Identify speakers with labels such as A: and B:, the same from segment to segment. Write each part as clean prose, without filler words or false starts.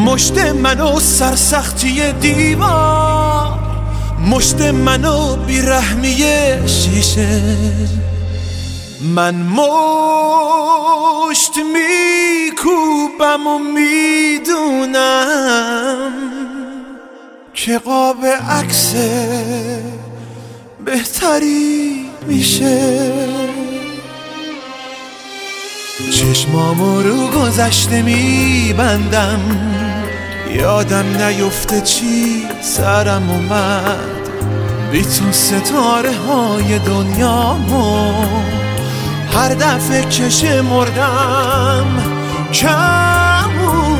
A: مشت منو سرسختی دیوار، مشت منو بیرحمی شیشه. من مشت میکوبم و میدونم که قاب عکس بهتری میشه. چشمامو رو گذشته میبندم، یادم نیفته چی سرم اومد. بی تو ستاره های دنیامو هر دفعه که شمردم کم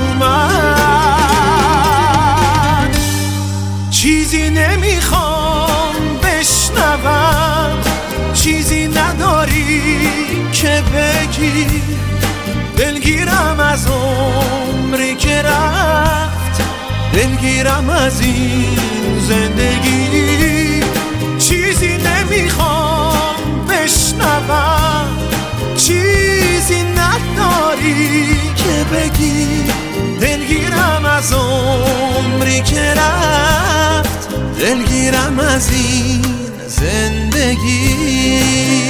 A: اومد. چیزی نمیخوام بشنوم، چیزی نداری که بگی. دلگیرم از عمری که رفت، دلگیرم از این زندگی. چیزی نمیخوام بشنوم، چیزی نداری که بگی. دلگیرم از عمری که رفت، دلگیرم از این زندگی.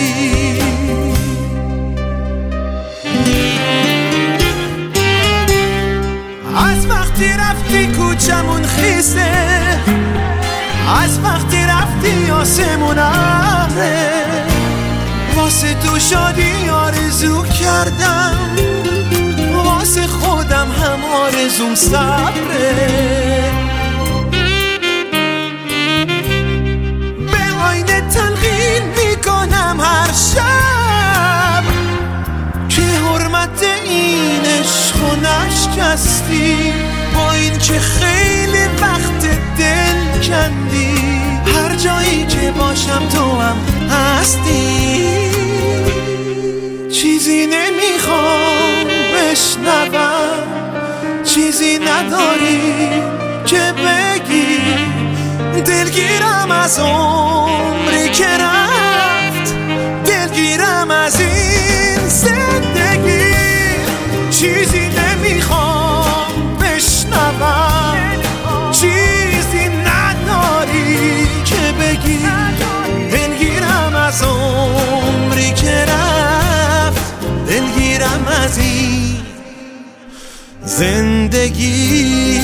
A: از وقتی رفتی کوچمون خیسه، از وقتی رفتی آسمون ابره. واسه تو شادی آرزو کردم، واسه خودم هم آرزوم صبره. به آینه تلقین میکنم هر شب که حرمت این عشق و نشکستی. با این که خیلی وقت دل کندی، هر جایی که باشم تو هم هستی. چیزی نمیخوام بشنوم، چیزی نداری که بگی. دلگیرم از عمری که رفت، دلگیرم از این زندگی. چیزی نمیخوام بشنوم، چیزی نداری که بگی. دلگیرم از عمری که رفت، دلگیرم از این زندگی.